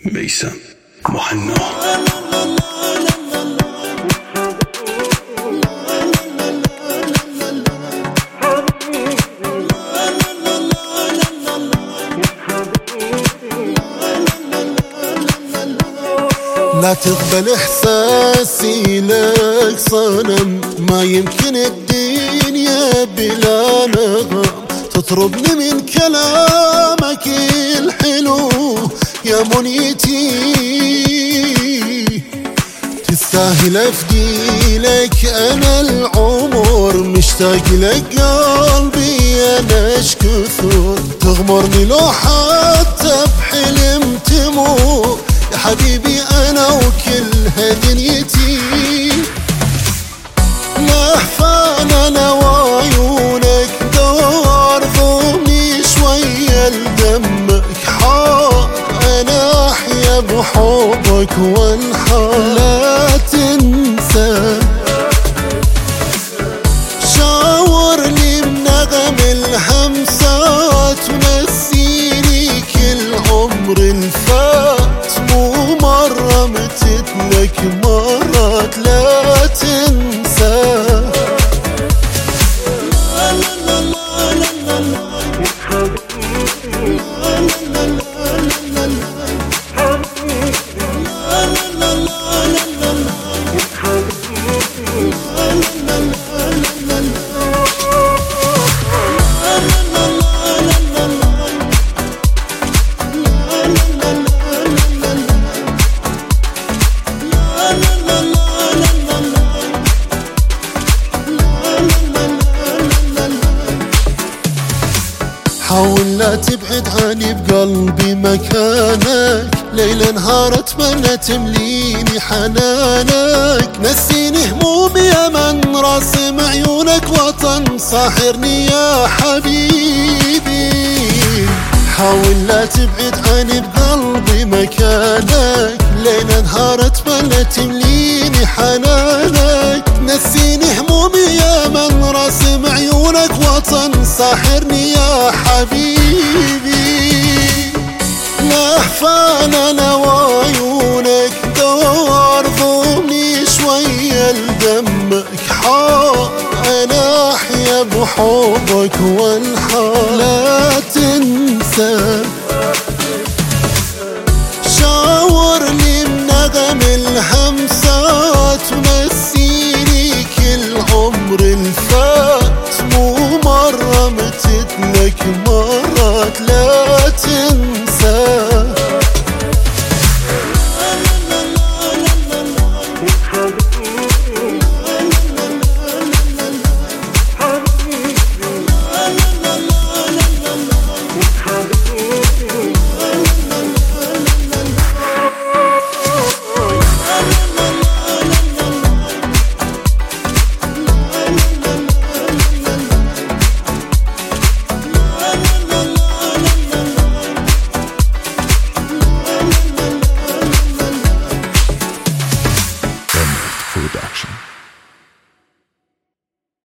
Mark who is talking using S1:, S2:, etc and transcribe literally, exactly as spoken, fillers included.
S1: بيسم مهنا.
S2: لا تقبل احساسي لك صنم، ما يمكن الدنيا بلا نغم، تطربني من كلامك الحلو يا منيتي، تستاهل افدي لك انا العمر، مشتاق لك قلبي انا اش كثر، تغمرني لو حتى بحلم تمر يا حبيبي انا وكلها دنيتي، لهفان انا وعيونك دار ضمني شوية لدمك حار، انا احيا بحبك وانحار، لا تنسى شاورني بنغم الهمسات ونسيني كل عمر الفات، مو مرة متت لك مرات لا تنسى. حاول لا تبعد عني بقلبي مكانك، ليل نهار اتمنى تمليني حنانك، نسيني همومي يا من راسم عيونك وطن ساحرني يا حبيبي، حاول لا تبعد عني بقلبي مكانك، ليل نهار اتمنى تمليني حنانك، نسيني همومي يا من راسم عيونك وطن ساحرني يا حبيبي، لهفان انا وعيونك دار ضمني شوية لدمك حار، انا احيا بحبك وانحار، لا تنسى